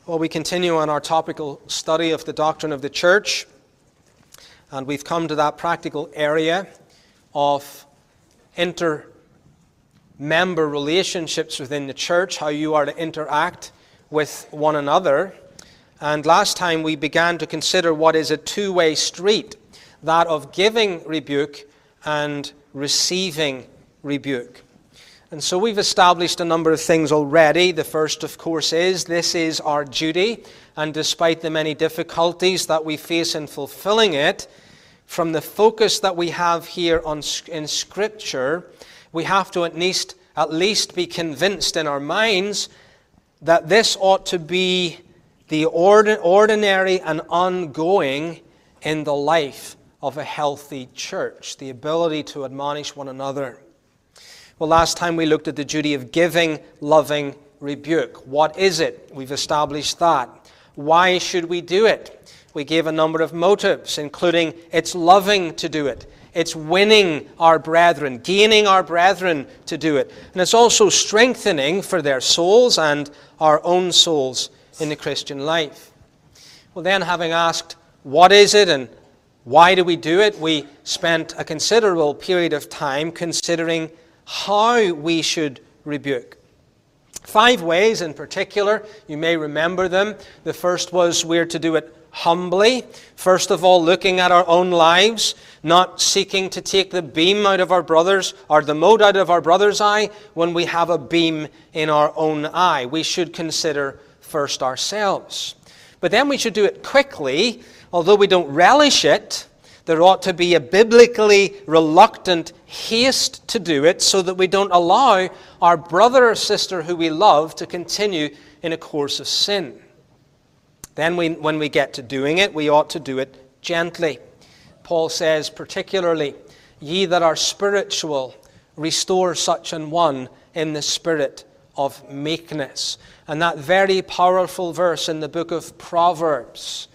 Well, we continue on our topical study of the doctrine of the church, and we've come to that practical area of inter-member relationships within the church, how you are to interact with one another. And last time we began to consider what is a two-way street, that of giving rebuke and receiving rebuke. And so we've established a number of things already. The first, of course, is this is our duty, and despite the many difficulties that we face in fulfilling it, from the focus that we have here in Scripture, we have to at least be convinced in our minds that this ought to be the ordinary and ongoing in the life of a healthy church, the ability to admonish one another. Well, last time we looked at the duty of giving, loving rebuke. What is it? We've established that. Why should we do it? We gave a number of motives, including it's loving to do it. It's winning our brethren, gaining our brethren to do it. And it's also strengthening for their souls and our own souls in the Christian life. Well, then, having asked, what is it and why do we do it? We spent a considerable period of time considering how we should rebuke. 5 ways in particular, you may remember them. The first was we're to do it humbly. First of all, looking at our own lives, not seeking to take the beam out of our brother's, or the mote out of our brother's eye when we have a beam in our own eye. We should consider first ourselves. But then we should do it quickly. Although we don't relish it, there ought to be a biblically reluctant haste to do it so that we don't allow our brother or sister who we love to continue in a course of sin. Then when we get to doing it, we ought to do it gently. Paul says particularly, ye that are spiritual, restore such an one in the spirit of meekness. And that very powerful verse in the book of Proverbs,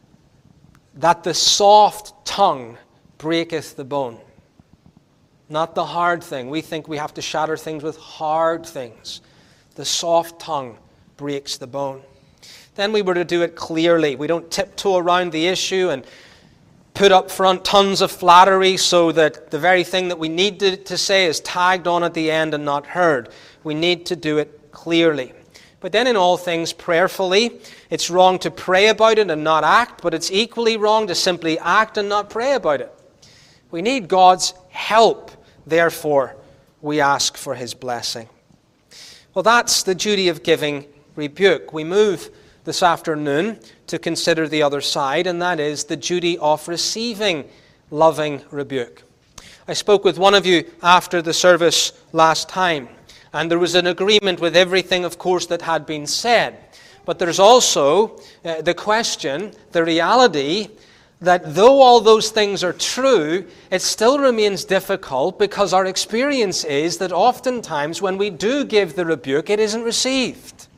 that the soft tongue breaketh the bone. Not the hard thing. We think we have to shatter things with hard things. The soft tongue breaks the bone. Then we were to do it clearly. We don't tiptoe around the issue and put up front tons of flattery so that the very thing that we need to say is tagged on at the end and not heard. We need to do it clearly. But then in all things prayerfully. It's wrong to pray about it and not act, but it's equally wrong to simply act and not pray about it. We need God's help. Therefore, we ask for His blessing. Well, that's the duty of giving rebuke. We move this afternoon to consider the other side, and that is the duty of receiving loving rebuke. I spoke with one of you after the service last time, and there was an agreement with everything, of course, that had been said. But there's also the question, the reality, that though all those things are true, it still remains difficult because our experience is that oftentimes when we do give the rebuke, it isn't received.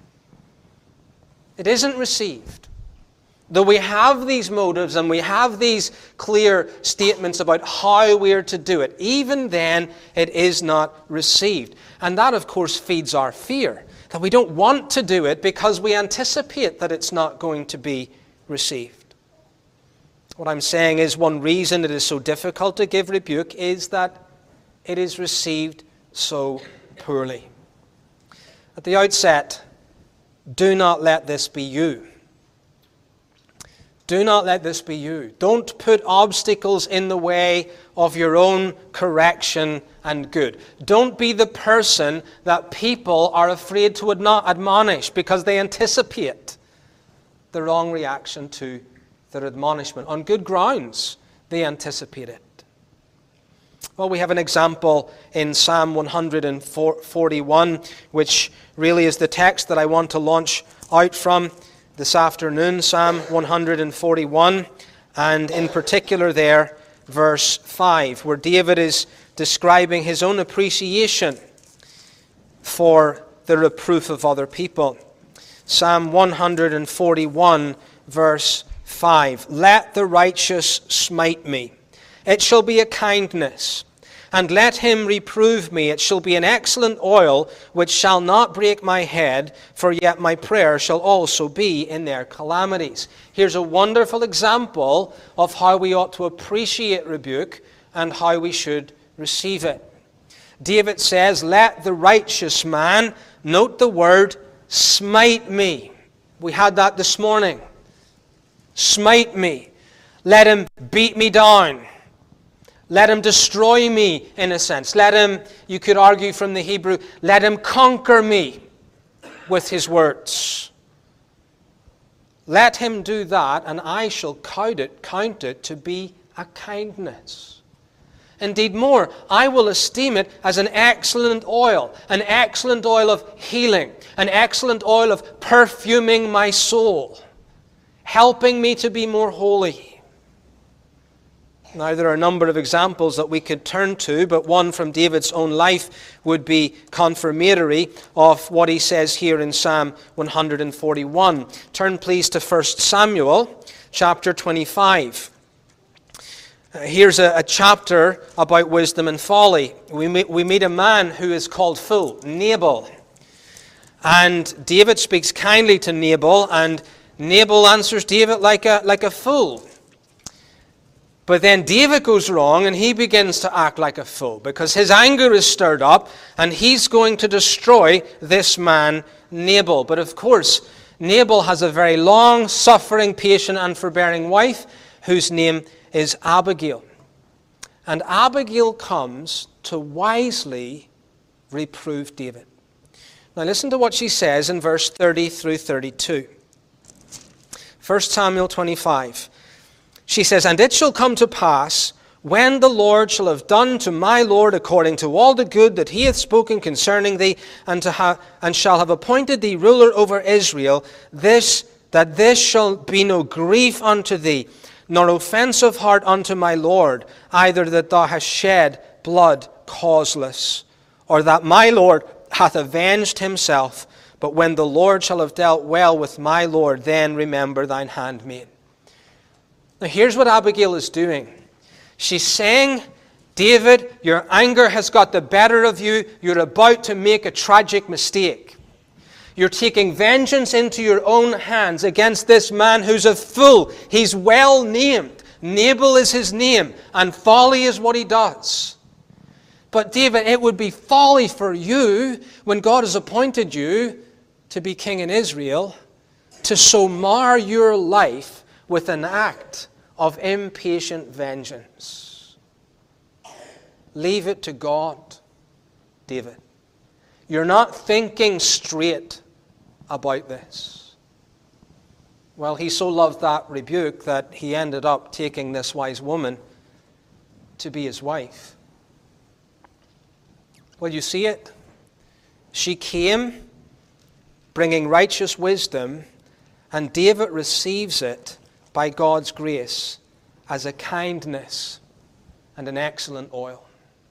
It isn't received. Though we have these motives and we have these clear statements about how we are to do it, even then it is not received. And that, of course, feeds our fear, that we don't want to do it because we anticipate that it's not going to be received. What I'm saying is one reason it is so difficult to give rebuke is that it is received so poorly. At the outset, do not let this be you. Do not let this be you. Don't put obstacles in the way of your own correction and good. Don't be the person that people are afraid to admonish because they anticipate the wrong reaction to their admonishment. On good grounds, they anticipate it. Well, we have an example in Psalm 141, which really is the text that I want to launch out from this afternoon, Psalm 141, and in particular there, verse 5, where David is describing his own appreciation for the reproof of other people. Psalm 141, verse 5, let the righteous smite me. It shall be a kindness. And let him reprove me. It shall be an excellent oil, which shall not break my head, for yet my prayer shall also be in their calamities. Here's a wonderful example of how we ought to appreciate rebuke and how we should receive it. David says, let the righteous man, note the word, smite me. We had that this morning. Smite me. Let him beat me down. Let him destroy me, in a sense. Let him, you could argue from the Hebrew, let him conquer me with his words. Let him do that, and I shall count it to be a kindness. Indeed more, I will esteem it as an excellent oil of healing, an excellent oil of perfuming my soul, helping me to be more holy. Now, there are a number of examples that we could turn to, but one from David's own life would be confirmatory of what he says here in Psalm 141. Turn please to 1 Samuel chapter 25. Here's a chapter about wisdom and folly. We meet a man who is called fool, Nabal. And David speaks kindly to Nabal, and Nabal answers David like a fool. But then David goes wrong and he begins to act like a fool because his anger is stirred up and he's going to destroy this man, Nabal. But of course, Nabal has a very long, suffering, patient, and forbearing wife whose name is Abigail. And Abigail comes to wisely reprove David. Now listen to what she says in verse 30 through 32. 1 Samuel 25. She says, and it shall come to pass, when the Lord shall have done to my Lord according to all the good that he hath spoken concerning thee, and shall have appointed thee ruler over Israel, that this shall be no grief unto thee, nor offense of heart unto my Lord, either that thou hast shed blood causeless, or that my Lord hath avenged himself. But when the Lord shall have dealt well with my Lord, then remember thine handmaid. Now here's what Abigail is doing. She's saying, David, your anger has got the better of you. You're about to make a tragic mistake. You're taking vengeance into your own hands against this man who's a fool. He's well named. Nabal is his name, and folly is what he does. But David, it would be folly for you, when God has appointed you to be king in Israel, to so mar your life with an act of impatient vengeance. Leave it to God, David. You're not thinking straight about this. Well, he so loved that rebuke that he ended up taking this wise woman to be his wife. Well, you see it? She came bringing righteous wisdom, and David receives it by God's grace as a kindness and an excellent oil.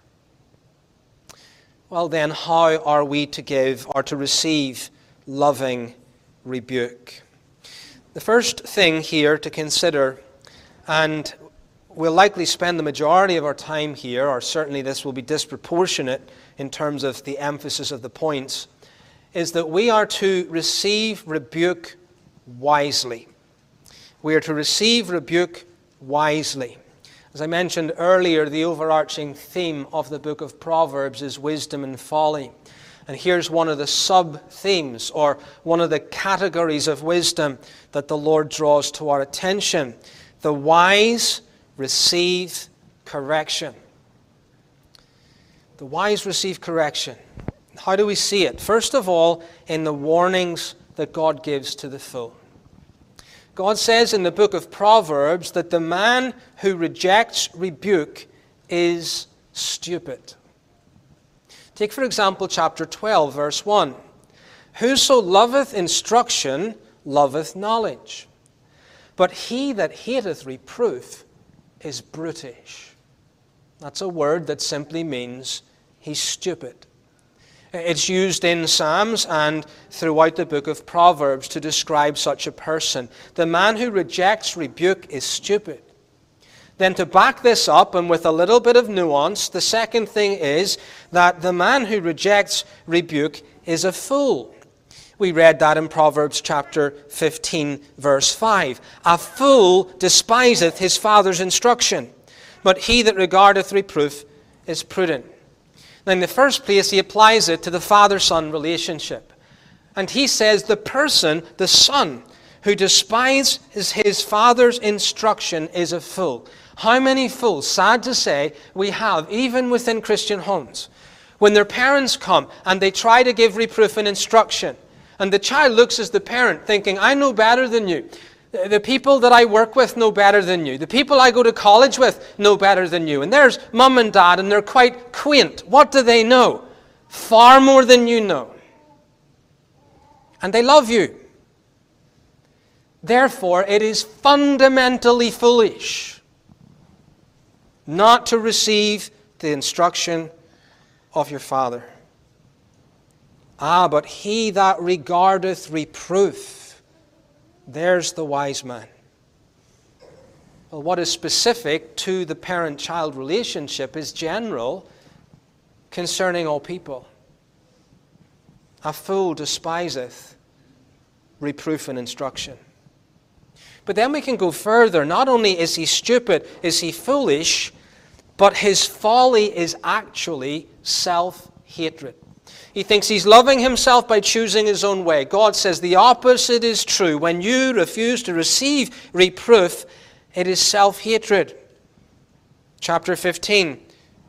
Well then, how are we to give or to receive loving rebuke? The first thing here to consider, and we'll likely spend the majority of our time here, or certainly this will be disproportionate in terms of the emphasis of the points, is that we are to receive rebuke wisely. We are to receive rebuke wisely. As I mentioned earlier, the overarching theme of the book of Proverbs is wisdom and folly. And here's one of the sub-themes, or one of the categories of wisdom that the Lord draws to our attention. The wise receive correction. The wise receive correction. How do we see it? First of all, in the warnings that God gives to the fool. God says in the book of Proverbs that the man who rejects rebuke is stupid. Take, for example, chapter 12, verse 1. Whoso loveth instruction loveth knowledge, but he that hateth reproof is brutish. That's a word that simply means he's stupid. It's used in Psalms and throughout the book of Proverbs to describe such a person. The man who rejects rebuke is stupid. Then to back this up, and with a little bit of nuance, the second thing is that the man who rejects rebuke is a fool. We read that in Proverbs chapter 15, verse 5. A fool despiseth his father's instruction, but he that regardeth reproof is prudent. Now, in the first place, he applies it to the father-son relationship. And he says the person, the son, who despises his father's instruction is a fool. How many fools, sad to say, we have, even within Christian homes, when their parents come and they try to give reproof and instruction, and the child looks as the parent thinking, I know better than you. The people that I work with know better than you. The people I go to college with know better than you. And there's mum and dad, and they're quite quaint. What do they know? Far more than you know. And they love you. Therefore, it is fundamentally foolish not to receive the instruction of your father. But he that regardeth reproof, there's the wise man. Well, what is specific to the parent-child relationship is general concerning all people. A fool despiseth reproof and instruction. But then we can go further. Not only is he stupid, is he foolish, but his folly is actually self-hatred. He thinks he's loving himself by choosing his own way. God says the opposite is true. When you refuse to receive reproof, it is self-hatred. Chapter 15.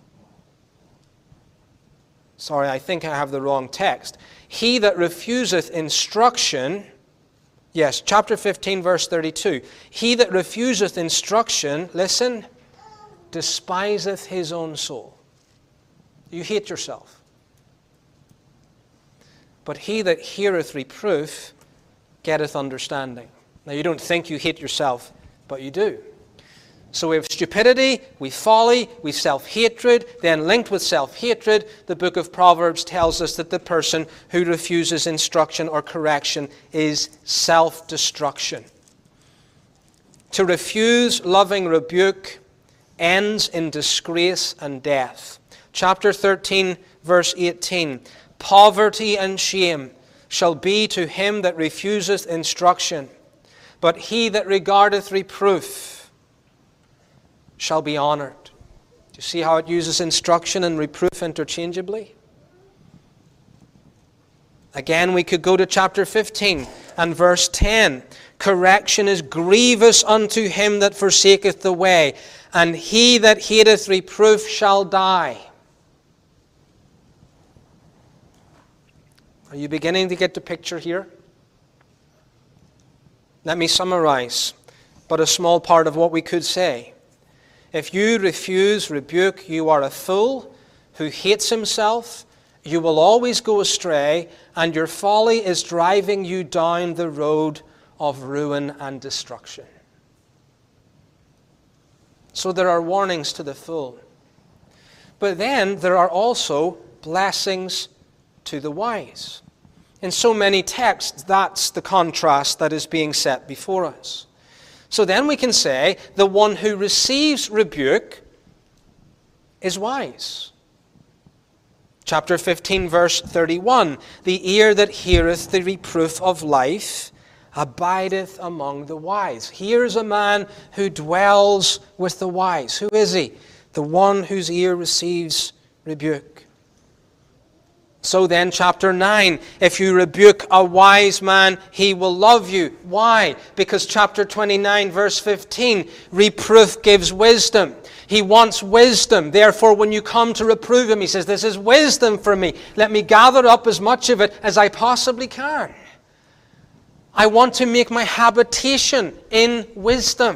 Sorry, I think I have the wrong text. He that refuseth instruction, yes, chapter 15, verse 32. He that refuseth instruction, listen, despiseth his own soul. You hate yourself. But he that heareth reproof getteth understanding. Now, you don't think you hate yourself, but you do. So we have stupidity, we folly, we self-hatred. Then linked with self-hatred, the book of Proverbs tells us that the person who refuses instruction or correction is self-destruction. To refuse loving rebuke ends in disgrace and death. Chapter 13, verse 18. Poverty and shame shall be to him that refuseth instruction, but he that regardeth reproof shall be honored. Do you see how it uses instruction and reproof interchangeably? Again, we could go to chapter 15 and verse 10. Correction is grievous unto him that forsaketh the way, and he that hateth reproof shall die. Are you beginning to get the picture here? Let me summarize, but a small part of what we could say. If you refuse rebuke, you are a fool who hates himself. You will always go astray, and your folly is driving you down the road of ruin and destruction. So there are warnings to the fool. But then there are also blessings to the wise. In so many texts, that's the contrast that is being set before us. So then we can say the one who receives rebuke is wise. Chapter 15, verse 31. The ear that heareth the reproof of life abideth among the wise. Here's a man who dwells with the wise. Who is he? The one whose ear receives rebuke. So then, chapter 9, if you rebuke a wise man, he will love you. Why? Because chapter 29, verse 15, reproof gives wisdom. He wants wisdom. Therefore, when you come to reprove him, he says, this is wisdom for me. Let me gather up as much of it as I possibly can. I want to make my habitation in wisdom.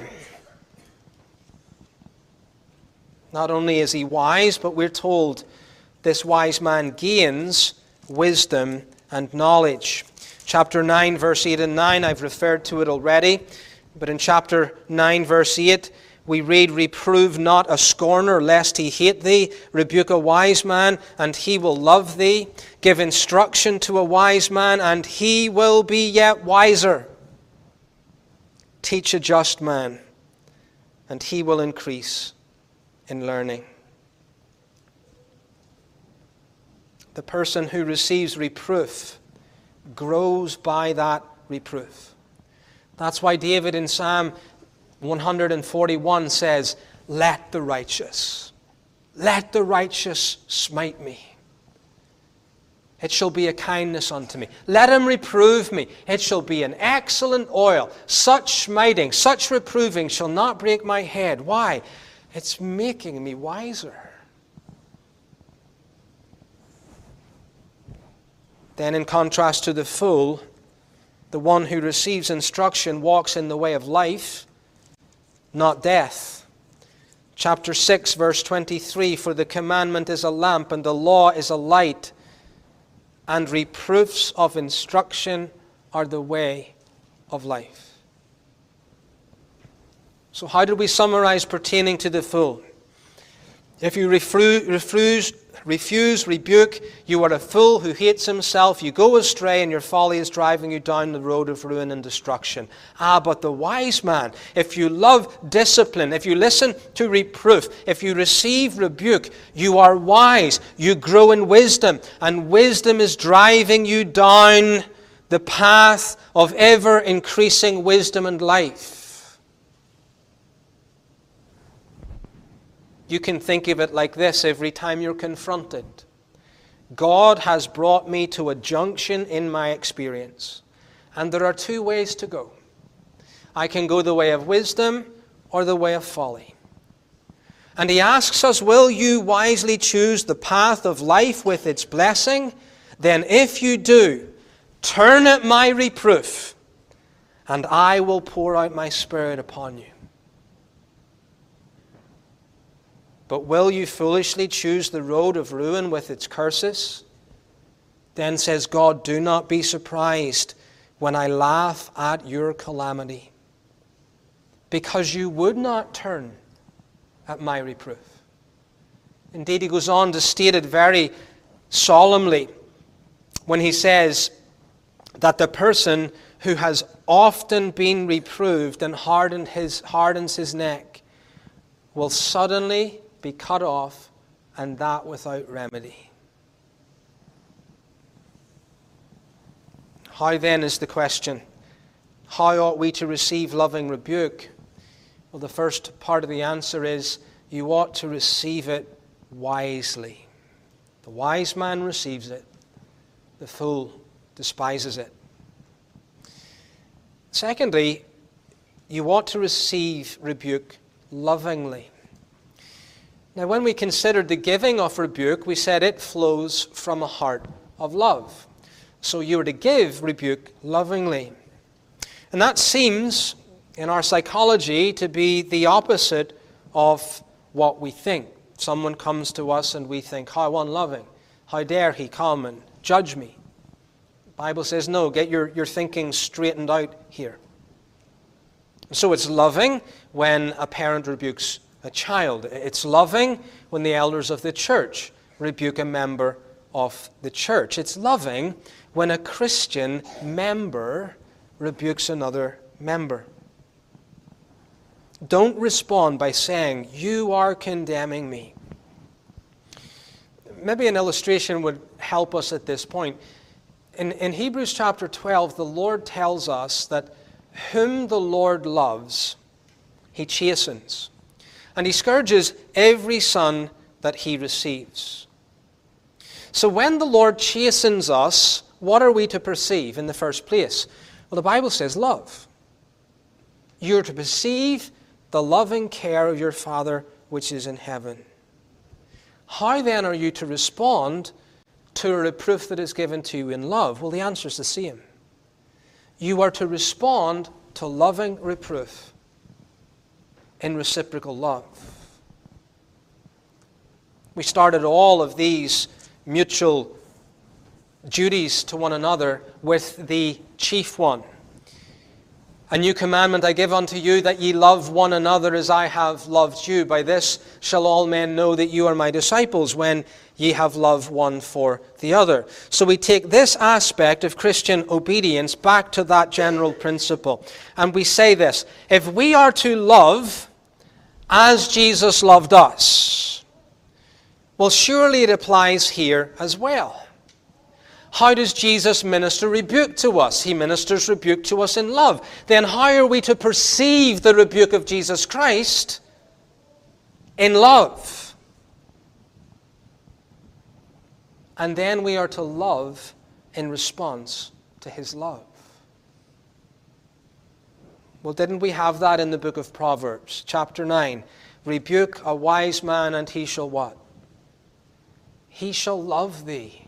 Not only is he wise, but we're told this wise man gains wisdom and knowledge. Chapter 9, verse 8 and 9, I've referred to it already. But in chapter 9, verse 8, we read, reprove not a scorner, lest he hate thee. Rebuke a wise man, and he will love thee. Give instruction to a wise man, and he will be yet wiser. Teach a just man, and he will increase in learning. The person who receives reproof grows by that reproof. That's why David in Psalm 141 says, let the righteous smite me. It shall be a kindness unto me. Let him reprove me. It shall be an excellent oil. Such smiting, such reproving shall not break my head. Why? It's making me wiser. Then in contrast to the fool, the one who receives instruction walks in the way of life, not death. Chapter 6, verse 23, for the commandment is a lamp and the law is a light, and reproofs of instruction are the way of life. So how did we summarize pertaining to the fool? If you refuse rebuke, you are a fool who hates himself. You go astray, and your folly is driving you down the road of ruin and destruction. But the wise man, if you love discipline, if you listen to reproof, if you receive rebuke, you are wise. You grow in wisdom, and wisdom is driving you down the path of ever-increasing wisdom and life. You can think of it like this every time you're confronted. God has brought me to a junction in my experience, and there are two ways to go. I can go the way of wisdom or the way of folly. And he asks us, will you wisely choose the path of life with its blessing? Then if you do, turn at my reproof, and I will pour out my Spirit upon you. But will you foolishly choose the road of ruin with its curses? Then says God, do not be surprised when I laugh at your calamity, because you would not turn at my reproof. Indeed, he goes on to state it very solemnly when he says that the person who has often been reproved and hardens his neck will suddenly be cut off, and that without remedy. How then is the question? How ought we to receive loving rebuke? Well, the first part of the answer is you ought to receive it wisely. The wise man receives it. The fool despises it. Secondly, you ought to receive rebuke lovingly. Now, when we considered the giving of rebuke, we said it flows from a heart of love. So you are to give rebuke lovingly. And that seems, in our psychology, to be the opposite of what we think. Someone comes to us and we think, how unloving. How dare he come and judge me? The Bible says, no, get your thinking straightened out here. So it's loving when a parent rebukes a child. It's loving when the elders of the church rebuke a member of the church. It's loving when a Christian member rebukes another member. Don't respond by saying, you are condemning me. Maybe an illustration would help us at this point. In Hebrews chapter 12, the Lord tells us that whom the Lord loves, he chastens. And he scourges every son that he receives. So when the Lord chastens us, what are we to perceive in the first place? Well, the Bible says love. You're to perceive the loving care of your Father which is in heaven. How then are you to respond to a reproof that is given to you in love? Well, the answer is the same. You are to respond to loving reproof in reciprocal love. We started all of these mutual duties to one another with the chief one. A new commandment I give unto you, that ye love one another as I have loved you. By this shall all men know that you are my disciples, when ye have love one for the other. So we take this aspect of Christian obedience back to that general principle. And we say this: if we are to love as Jesus loved us. Well, surely it applies here as well. How does Jesus minister rebuke to us? He ministers rebuke to us in love. Then how are we to perceive the rebuke of Jesus Christ? In love. And then we are to love in response to his love. Well, didn't we have that in the book of Proverbs, chapter 9? Rebuke a wise man and he shall what? He shall love thee.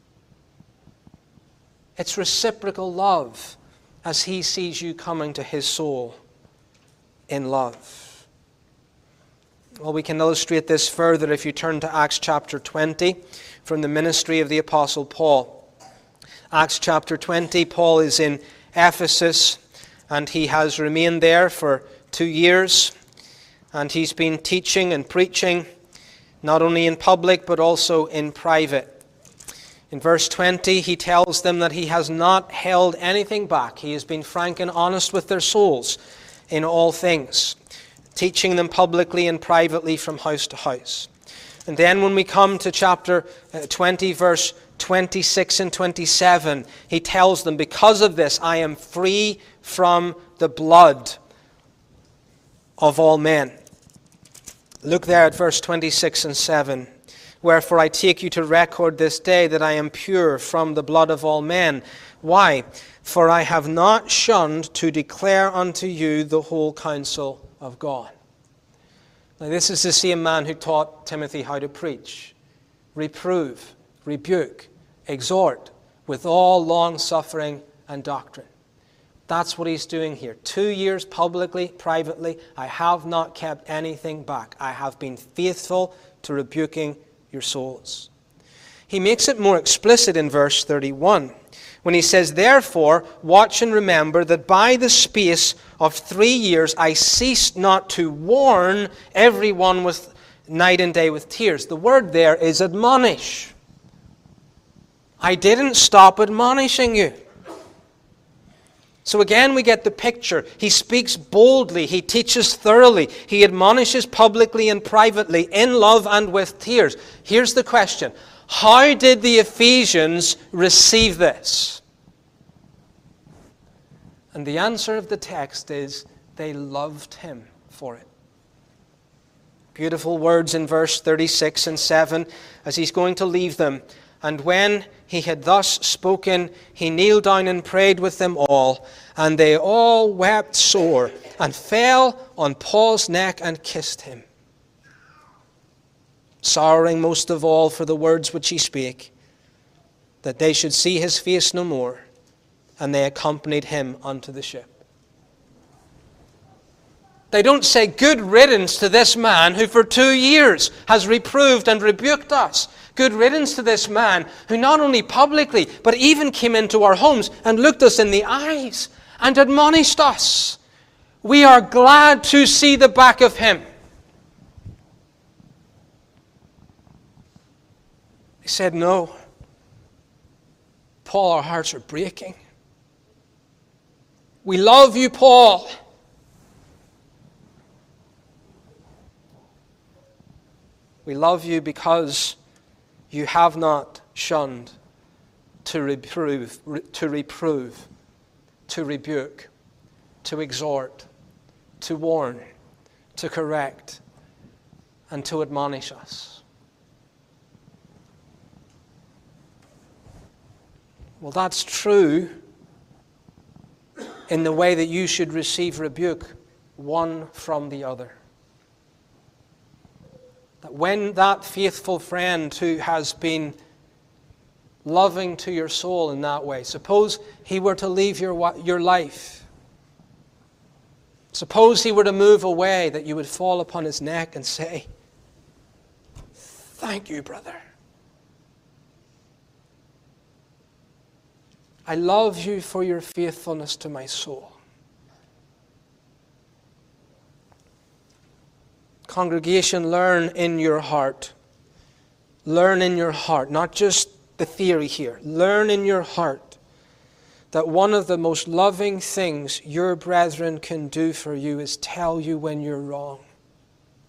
It's reciprocal love as he sees you coming to his soul in love. Well, we can illustrate this further if you turn to Acts chapter 20 from the ministry of the Apostle Paul. Acts chapter 20, Paul is in Ephesus and he has remained there for 2 years. And he's been teaching and preaching not only in public but also in private. In verse 20, he tells them that he has not held anything back. He has been frank and honest with their souls in all things, teaching them publicly and privately from house to house. And then when we come to chapter 20, verse 26 and 27, he tells them, because of this, I am free from the blood of all men. Look there at verse 26 and 7. Wherefore I take you to record this day that I am pure from the blood of all men. Why? For I have not shunned to declare unto you the whole counsel of God. Now this is the same man who taught Timothy how to preach, reprove, rebuke, exhort with all long suffering and doctrine. That's what he's doing here. 2 years publicly, privately, I have not kept anything back. I have been faithful to rebuking your souls. He makes it more explicit in verse 31 when he says, therefore, watch and remember that by the space of 3 years I ceased not to warn everyone with night and day with tears. The word there is admonish. I didn't stop admonishing you. So again, we get the picture. He speaks boldly. He teaches thoroughly. He admonishes publicly and privately, in love and with tears. Here's the question. How did the Ephesians receive this? And the answer of the text is they loved him for it. Beautiful words in verse 36 and 7 as he's going to leave them. And when he had thus spoken, he kneeled down and prayed with them all. And they all wept sore and fell on Paul's neck and kissed him, sorrowing most of all for the words which he spake, that they should see his face no more. And they accompanied him unto the ship. They don't say good riddance to this man who for 2 years has reproved and rebuked us. Good riddance to this man who not only publicly but even came into our homes and looked us in the eyes and admonished us. We are glad to see the back of him. They said, no. Paul, our hearts are breaking. We love you, Paul. We love you because you have not shunned to reprove, to rebuke, to exhort, to warn, to correct, and to admonish us. Well, that's true in the way that you should receive rebuke one from the other. That when that faithful friend who has been loving to your soul in that way, suppose he were to leave your life, suppose he were to move away, that you would fall upon his neck and say, thank you, brother. I love you for your faithfulness to my soul. Congregation, learn in your heart. Learn in your heart, not just the theory here. Learn in your heart that one of the most loving things your brethren can do for you is tell you when you're wrong.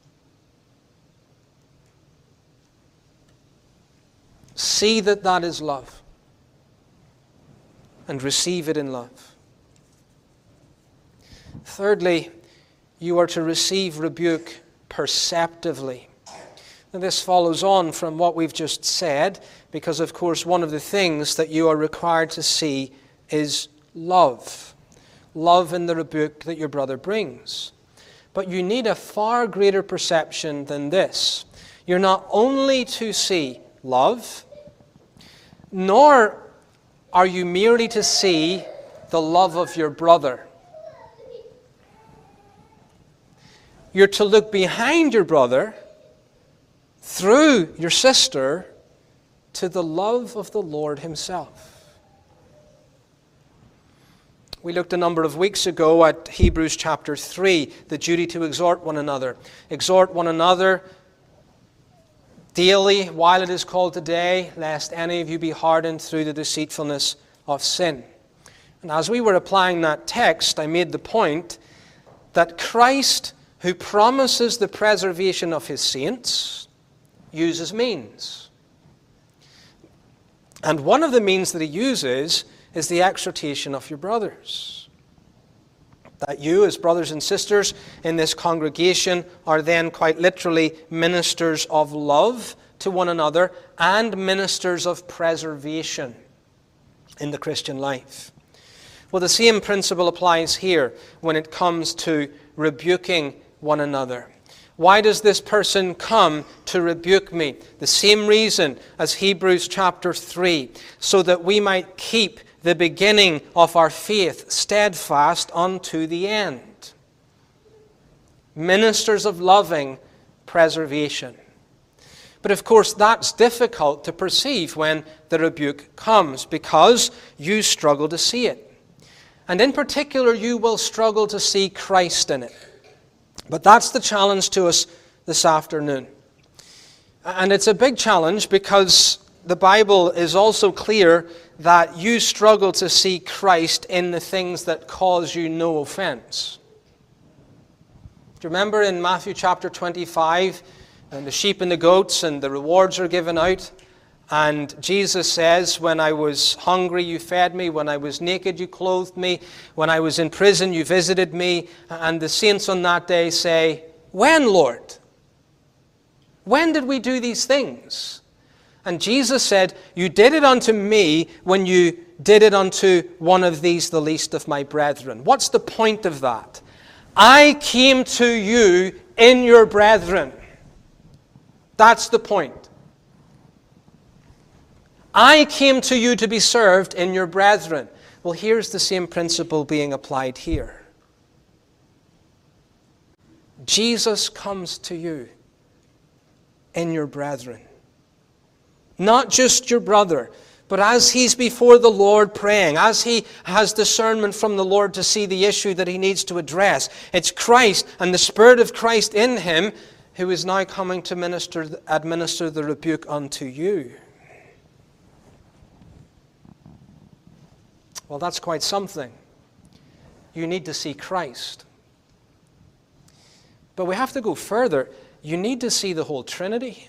See that that is love. And receive it in love. Thirdly, you are to receive rebuke perceptively. And this follows on from what we've just said, because of course one of the things that you are required to see is love. Love in the rebuke that your brother brings. But you need a far greater perception than this. You're not only to see love, nor are you merely to see the love of your brother. You're to look behind your brother, through your sister, to the love of the Lord Himself. We looked a number of weeks ago at Hebrews chapter 3, the duty to exhort one another. Exhort one another daily while it is called today, lest any of you be hardened through the deceitfulness of sin. And as we were applying that text, I made the point that Christ, who promises the preservation of His saints, uses means. And one of the means that He uses is the exhortation of your brothers. That you, as brothers and sisters in this congregation, are then quite literally ministers of love to one another and ministers of preservation in the Christian life. Well, the same principle applies here when it comes to rebuking one another. Why does this person come to rebuke me? The same reason as Hebrews chapter 3, so that we might keep the beginning of our faith steadfast unto the end. Ministers of loving preservation. But of course that's difficult to perceive when the rebuke comes, because you struggle to see it. And in particular, you will struggle to see Christ in it. But that's the challenge to us this afternoon. And it's a big challenge because the Bible is also clear that you struggle to see Christ in the things that cause you no offense. Do you remember in Matthew chapter 25, and the sheep and the goats and the rewards are given out? And Jesus says, when I was hungry, you fed me. When I was naked, you clothed me. When I was in prison, you visited me. And the saints on that day say, when, Lord? When did we do these things? And Jesus said, you did it unto me when you did it unto one of these, the least of my brethren. What's the point of that? I came to you in your brethren. That's the point. I came to you to be served in your brethren. Well, here's the same principle being applied here. Jesus comes to you in your brethren. Not just your brother, but as he's before the Lord praying, as he has discernment from the Lord to see the issue that he needs to address, it's Christ and the Spirit of Christ in him who is now coming to administer the rebuke unto you. Well, that's quite something. You need to see Christ. But we have to go further. You need to see the whole Trinity.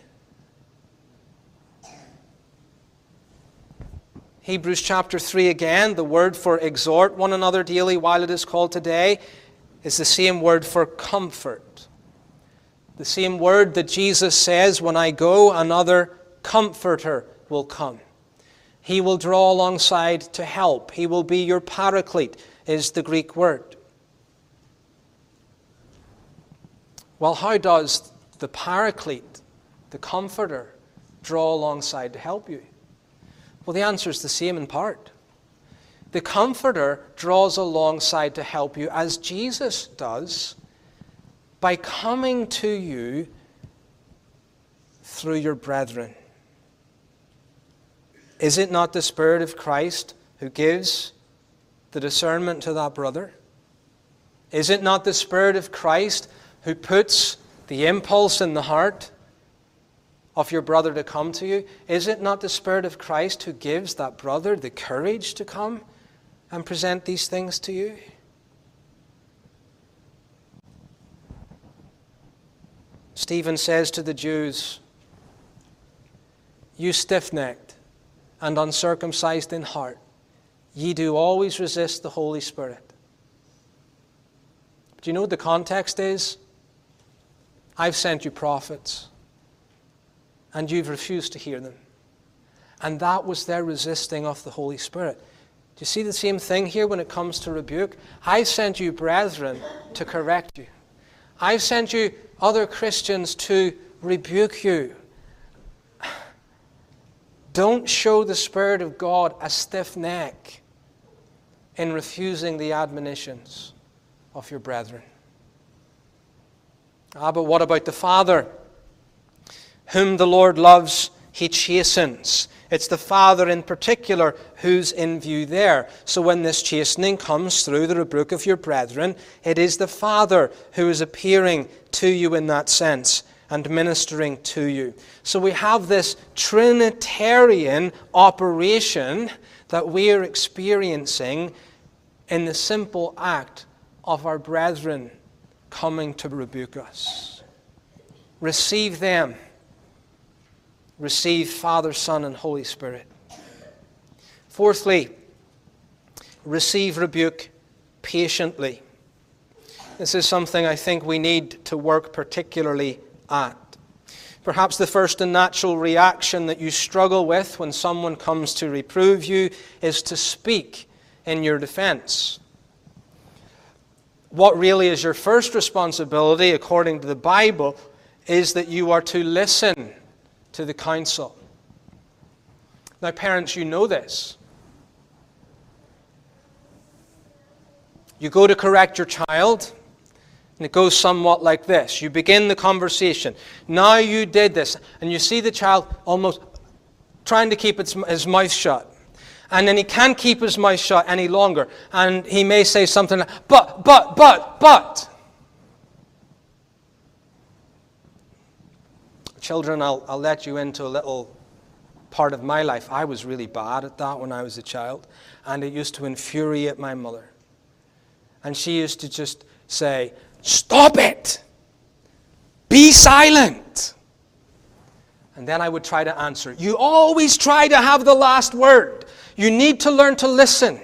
Hebrews chapter 3 again, the word for exhort one another daily while it is called today is the same word for comfort. The same word that Jesus says, when I go, another comforter will come. He will draw alongside to help. He will be your paraclete, is the Greek word. Well, how does the paraclete, the comforter, draw alongside to help you? Well, the answer is the same in part. The comforter draws alongside to help you as Jesus does by coming to you through your brethren. Is it not the Spirit of Christ who gives the discernment to that brother? Is it not the Spirit of Christ who puts the impulse in the heart of your brother to come to you? Is it not the Spirit of Christ who gives that brother the courage to come and present these things to you? Stephen says to the Jews, you stiff-necked and uncircumcised in heart, ye do always resist the Holy Spirit. Do you know what the context is? I've sent you prophets, and you've refused to hear them. And that was their resisting of the Holy Spirit. Do you see the same thing here when it comes to rebuke? I've sent you brethren to correct you. I've sent you other Christians to rebuke you. Don't show the Spirit of God a stiff neck in refusing the admonitions of your brethren. But what about the Father? Whom the Lord loves, He chastens. It's the Father in particular who's in view there. So when this chastening comes through the rebuke of your brethren, it is the Father who is appearing to you in that sense and ministering to you. So we have this Trinitarian operation that we are experiencing in the simple act of our brethren coming to rebuke us. Receive them. Receive Father, Son, and Holy Spirit. Fourthly, receive rebuke patiently. This is something I think we need to work particularly at. Perhaps the first and natural reaction that you struggle with when someone comes to reprove you is to speak in your defense. What really is your first responsibility, according to the Bible, is that you are to listen to the counsel. Now, parents, you know this. You go to correct your child, and it goes somewhat like this. You begin the conversation. Now you did this. And you see the child almost trying to keep his mouth shut. And then he can't keep his mouth shut any longer. And he may say something like, but. Children, I'll let you into a little part of my life. I was really bad at that when I was a child. And it used to infuriate my mother. And she used to just say, "Stop it! Be silent!" And then I would try to answer. You always try to have the last word. You need to learn to listen.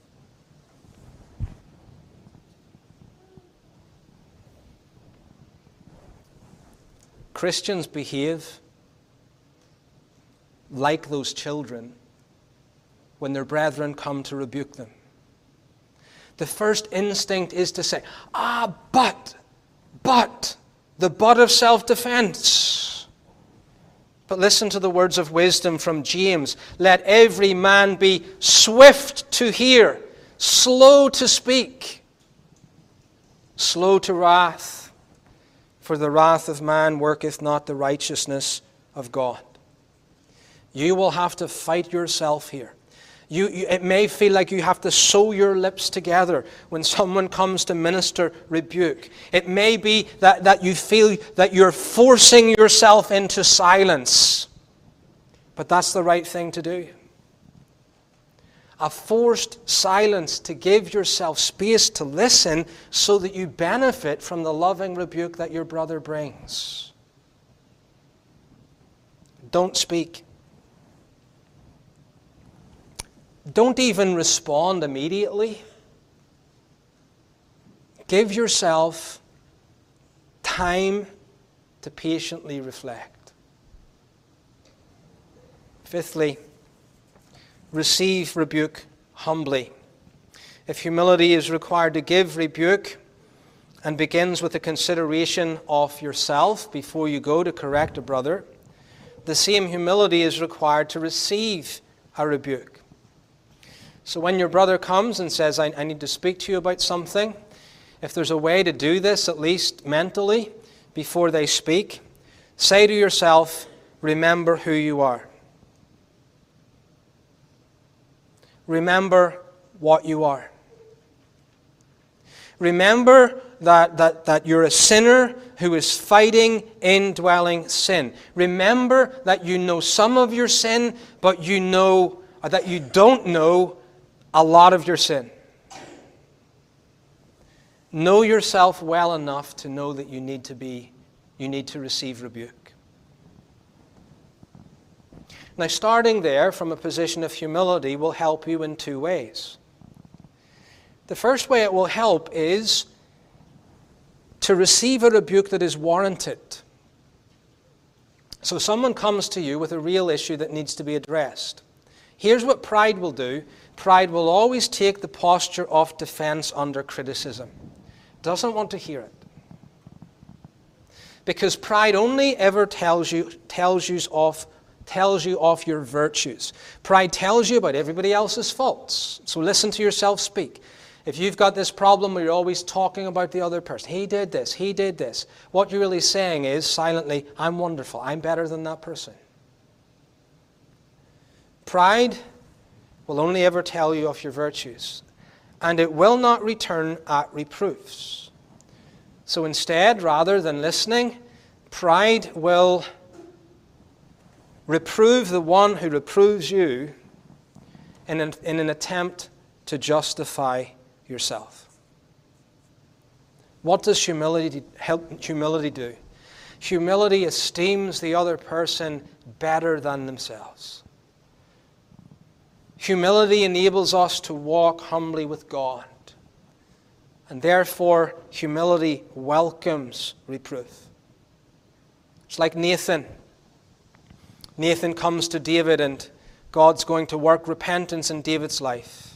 Christians behave like those children when their brethren come to rebuke them. The first instinct is to say, but, the but of self-defense. But listen to the words of wisdom from James. Let every man be swift to hear, slow to speak, slow to wrath. For the wrath of man worketh not the righteousness of God. You will have to fight yourself here. It may feel like you have to sew your lips together when someone comes to minister rebuke. It may be that you feel that you're forcing yourself into silence. But that's the right thing to do. A forced silence to give yourself space to listen so that you benefit from the loving rebuke that your brother brings. Don't speak. Don't even respond immediately. Give yourself time to patiently reflect. Fifthly, receive rebuke humbly. If humility is required to give rebuke and begins with a consideration of yourself before you go to correct a brother, the same humility is required to receive a rebuke. So when your brother comes and says, I need to speak to you about something, if there's a way to do this, at least mentally, before they speak, say to yourself, remember who you are. Remember what you are. Remember that you're a sinner who is fighting indwelling sin. Remember that you know some of your sin, but you know that you don't know a lot of your sin. Know yourself well enough to know that you need to receive rebuke. Now, starting there from a position of humility will help you in two ways. The first way it will help is to receive a rebuke that is warranted. So someone comes to you with a real issue that needs to be addressed. Here's what pride will do. Pride will always take the posture of defense under criticism. Doesn't want to hear it. Because pride only ever tells you of your virtues. Pride tells you about everybody else's faults. So listen to yourself speak. If you've got this problem where you're always talking about the other person, he did this, what you're really saying is silently, I'm wonderful, I'm better than that person. Pride will only ever tell you of your virtues, and it will not return at reproofs. So instead, rather than listening, pride will reprove the one who reproves you in an attempt to justify yourself. What does humility do? Humility esteems the other person better than themselves. Humility enables us to walk humbly with God. And therefore, humility welcomes reproof. It's like Nathan. Nathan comes to David and God's going to work repentance in David's life.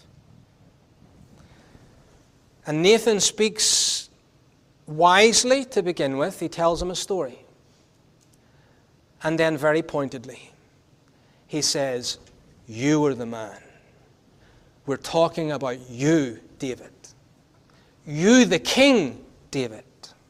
And Nathan speaks wisely to begin with. He tells him a story. And then very pointedly, he says, you are the man. We're talking about you, David. You, the king, David.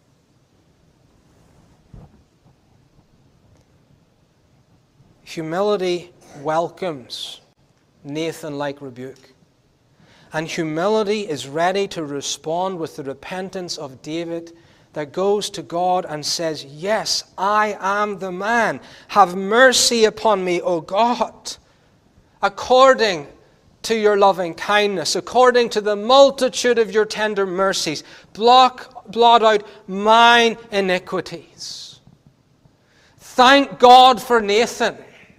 Humility welcomes Nathan-like rebuke. And humility is ready to respond with the repentance of David that goes to God and says, yes, I am the man. Have mercy upon me, O God, according to your loving kindness, according to the multitude of your tender mercies. Blot out mine iniquities. Thank God for Nathan.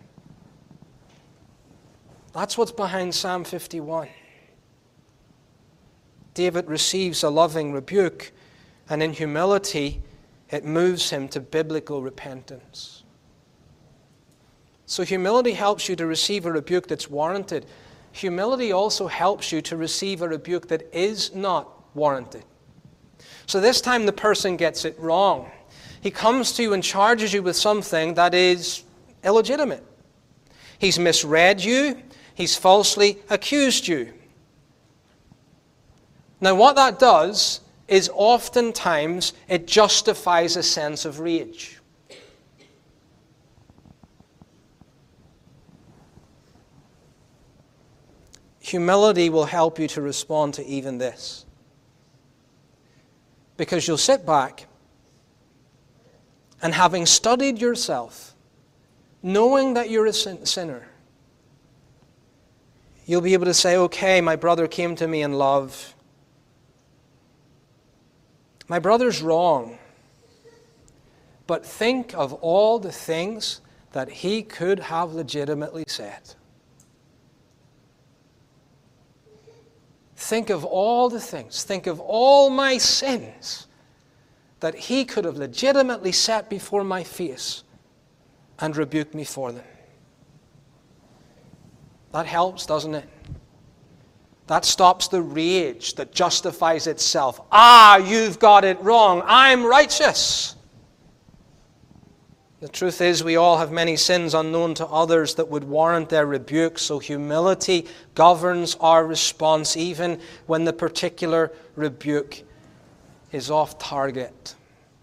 That's what's behind Psalm 51. David receives a loving rebuke, and in humility, it moves him to biblical repentance. So humility helps you to receive a rebuke that's warranted. Humility also helps you to receive a rebuke that is not warranted. So this time the person gets it wrong. He comes to you and charges you with something that is illegitimate. He's misread you. He's falsely accused you. Now what that does is oftentimes it justifies a sense of rage. Humility will help you to respond to even this. Because you'll sit back and having studied yourself, knowing that you're a sinner, you'll be able to say, okay, my brother came to me in love. My brother's wrong. But think of all the things that he could have legitimately said. Think of all the things. Think of all my sins that he could have legitimately set before my face and rebuked me for them. That helps, doesn't it? That stops the rage that justifies itself. You've got it wrong. I'm righteous. The truth is, we all have many sins unknown to others that would warrant their rebuke, so humility governs our response even when the particular rebuke is off target.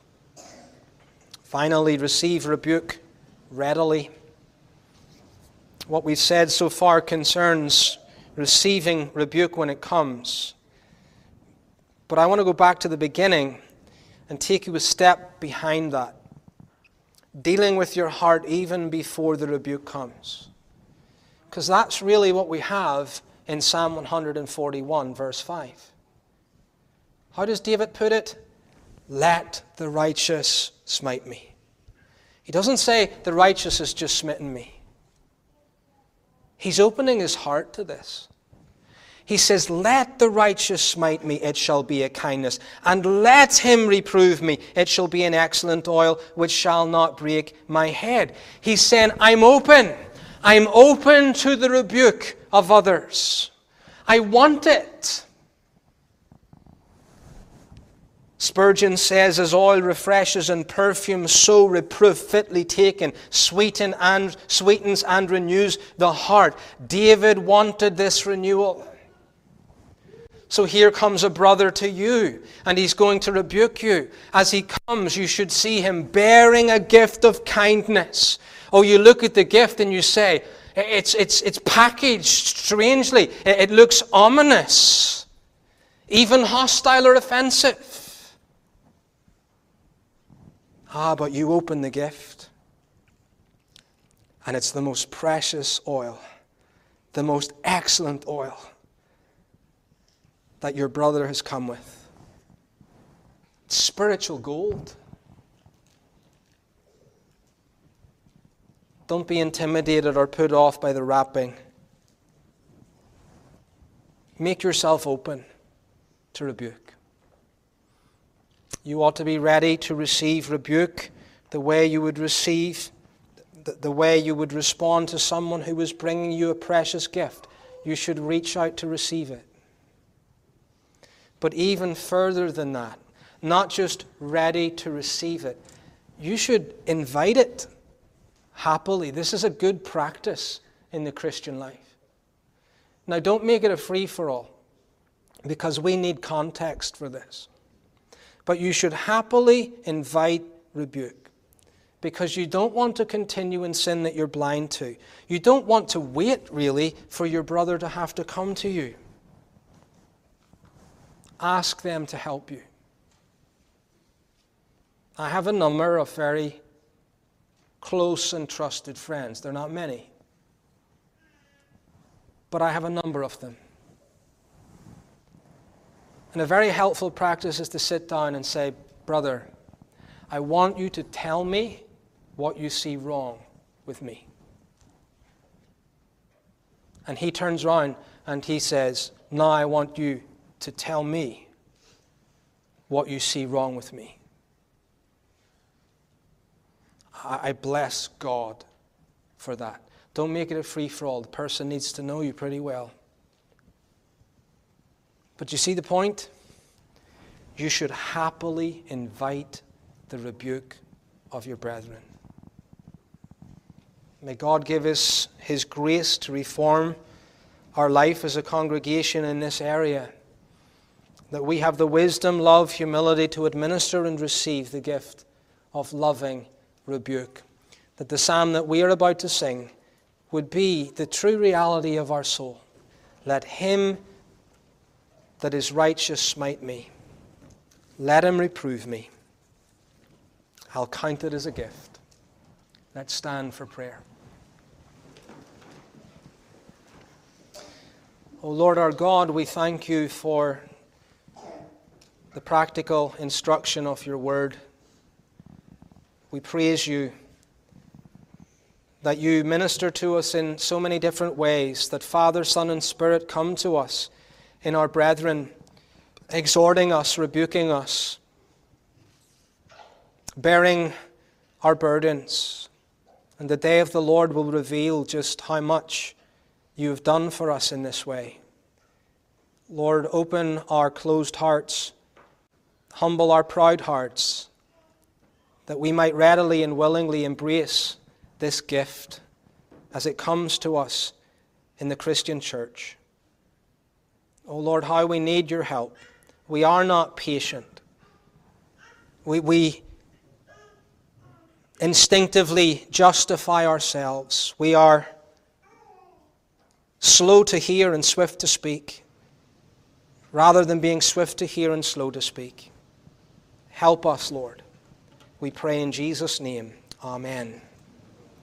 Finally, receive rebuke readily. What we've said so far concerns receiving rebuke when it comes. But I want to go back to the beginning and take you a step behind that. Dealing with your heart even before the rebuke comes. Because that's really what we have in Psalm 141, verse 5. How does David put it? Let the righteous smite me. He doesn't say the righteous has just smitten me. He's opening his heart to this. He says, let the righteous smite me, it shall be a kindness. And let him reprove me, it shall be an excellent oil, which shall not break my head. He's saying, I'm open. I'm open to the rebuke of others. I want it. Spurgeon says, as oil refreshes and perfume, so reproof fitly taken sweetens and renews the heart. David wanted this renewal. So here comes a brother to you, and he's going to rebuke you. As he comes, you should see him bearing a gift of kindness. Oh, you look at the gift and you say, it's packaged strangely. It looks ominous, even hostile or offensive. But you open the gift, and it's the most precious oil, the most excellent oil that your brother has come with. It's spiritual gold. Don't be intimidated or put off by the wrapping. Make yourself open to rebuke. You ought to be ready to receive rebuke the way you would receive, the way you would respond to someone who was bringing you a precious gift. You should reach out to receive it. But even further than that, not just ready to receive it, you should invite it happily. This is a good practice in the Christian life. Now, don't make it a free-for-all, because we need context for this. But you should happily invite rebuke, because you don't want to continue in sin that you're blind to. You don't want to wait, really, for your brother to have to come to you. Ask them to help you. I have a number of very close and trusted friends. They're not many, but I have a number of them. And a very helpful practice is to sit down and say, brother, I want you to tell me what you see wrong with me. And he turns around and he says, now I want you to tell me what you see wrong with me. I bless God for that. Don't make it a free-for-all. The person needs to know you pretty well. But you see the point? You should happily invite the rebuke of your brethren. May God give us His grace to reform our life as a congregation in this area, that we have the wisdom, love, humility to administer and receive the gift of loving rebuke, that the psalm that we are about to sing would be the true reality of our soul. Let him that is righteous smite me. Let him reprove me. I'll count it as a gift. Let's stand for prayer. O Lord our God, we thank you for the practical instruction of your word. We praise you that you minister to us in so many different ways, that Father, Son, and Spirit come to us in our brethren, exhorting us, rebuking us, bearing our burdens. And the day of the Lord will reveal just how much you have done for us in this way. Lord, open our closed hearts, humble our proud hearts, that we might readily and willingly embrace this gift as it comes to us in the Christian church. Oh Lord, how we need your help. We are not patient. We instinctively justify ourselves. We are slow to hear and swift to speak, rather than being swift to hear and slow to speak. Help us, Lord. We pray in Jesus' name. Amen.